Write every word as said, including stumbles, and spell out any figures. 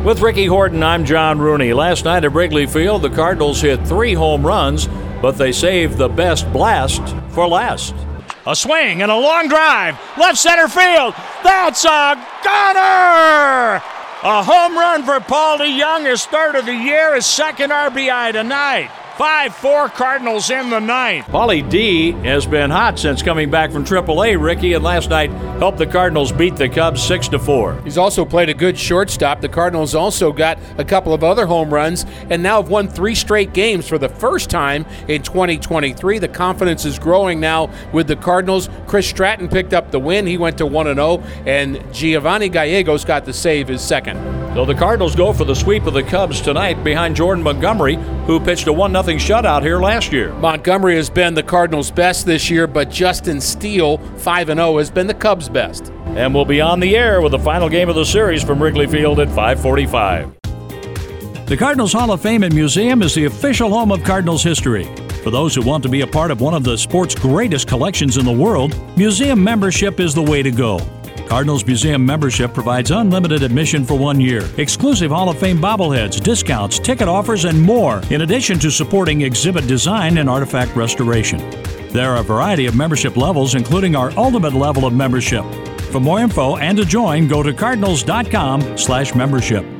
With Ricky Horton, I'm John Rooney. Last night at Wrigley Field, the Cardinals hit three home runs, but they saved the best blast for last. A swing and a long drive. Left center field. That's a gunner! A home run for Paul DeJong, his third of the year, his second R B I tonight. five four Cardinals in the ninth. Paulie D has been hot since coming back from triple A, Ricky, and last night helped the Cardinals beat the Cubs six to four. He's also played a good shortstop. The Cardinals also got a couple of other home runs and now have won three straight games for the first time in twenty twenty-three. The confidence is growing now with the Cardinals. Chris Stratton picked up the win. He went to one and oh, and Giovanni Gallegos got the save, his second. So the Cardinals go for the sweep of the Cubs tonight behind Jordan Montgomery, who pitched a one nothing shutout here last year. Montgomery has been the Cardinals' best this year, but Justin Steele, five and oh, has been the Cubs' best. And we'll be on the air with the final game of the series from Wrigley Field at five forty-five. The Cardinals Hall of Fame and Museum is the official home of Cardinals history. For those who want to be a part of one of the sport's greatest collections in the world, museum membership is the way to go. Cardinals Museum membership provides unlimited admission for one year, exclusive Hall of Fame bobbleheads, discounts, ticket offers, and more, in addition to supporting exhibit design and artifact restoration. There are a variety of membership levels, including our ultimate level of membership. For more info and to join, go to cardinals dot com slash membership.